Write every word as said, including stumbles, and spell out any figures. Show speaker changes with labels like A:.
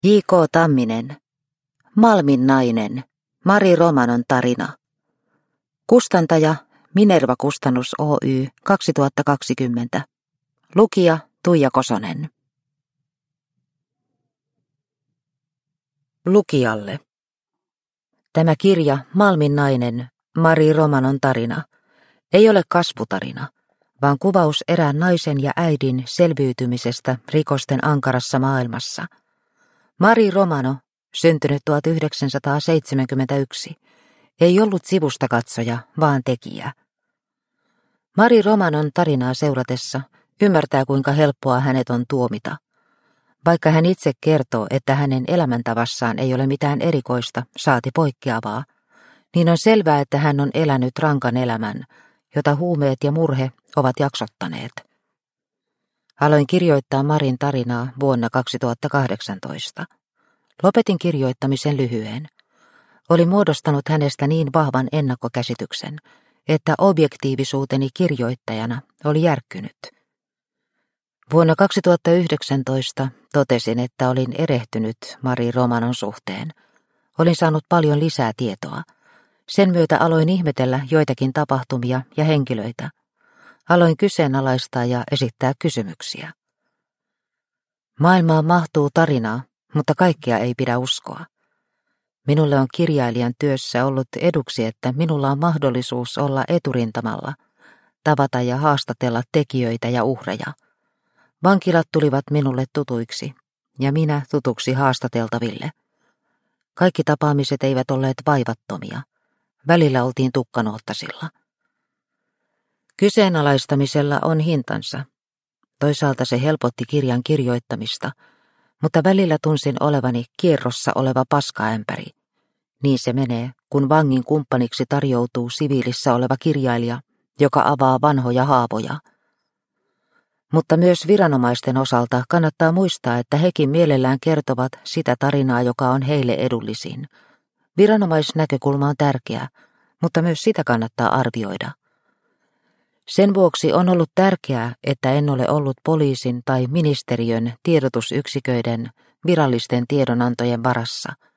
A: J K Tamminen. Malmin nainen. Mari Romanon tarina. Kustantaja Minerva Kustannus Oy kaksituhattakaksikymmentä. Lukija Tuija Kosonen. Lukijalle. Tämä kirja Malmin nainen, Mari Romanon tarina, ei ole kasvutarina, vaan kuvaus erään naisen ja äidin selviytymisestä rikosten ankarassa maailmassa. Mari Romano, syntynyt tuhatyhdeksänsataaseitsemänkymmentäyksi, ei ollut sivustakatsoja, vaan tekijä. Mari Romanon tarinaa seuratessa ymmärtää, kuinka helppoa hänet on tuomita. Vaikka hän itse kertoo, että hänen elämäntavassaan ei ole mitään erikoista, saati poikkeavaa, niin on selvää, että hän on elänyt rankan elämän, jota huumeet ja murhe ovat jaksottaneet. Aloin kirjoittaa Marin tarinaa vuonna kaksituhattakahdeksantoista. Lopetin kirjoittamisen lyhyen. Olin muodostanut hänestä niin vahvan ennakkokäsityksen, että objektiivisuuteni kirjoittajana oli järkkynyt. Vuonna kaksituhattayhdeksäntoista totesin, että olin erehtynyt Mari Romanon suhteen. Olin saanut paljon lisää tietoa. Sen myötä aloin ihmetellä joitakin tapahtumia ja henkilöitä. Aloin kyseenalaistaa ja esittää kysymyksiä. Maailmaan mahtuu tarinaa, mutta kaikkea ei pidä uskoa. Minulle on kirjailijan työssä ollut eduksi, että minulla on mahdollisuus olla eturintamalla, tavata ja haastatella tekijöitä ja uhreja. Vankilat tulivat minulle tutuiksi, ja minä tutuksi haastateltaville. Kaikki tapaamiset eivät olleet vaivattomia. Välillä oltiin tukkanoottasilla. Kyseenalaistamisella on hintansa. Toisaalta se helpotti kirjan kirjoittamista, mutta välillä tunsin olevani kierrossa oleva paskaämpäri. Niin se menee, kun vangin kumppaniksi tarjoutuu siviilissä oleva kirjailija, joka avaa vanhoja haavoja. Mutta myös viranomaisten osalta kannattaa muistaa, että hekin mielellään kertovat sitä tarinaa, joka on heille edullisin. Viranomaisnäkökulma on tärkeä, mutta myös sitä kannattaa arvioida. Sen vuoksi on ollut tärkeää, että en ole ollut poliisin tai ministeriön tiedotusyksiköiden virallisten tiedonantojen varassa.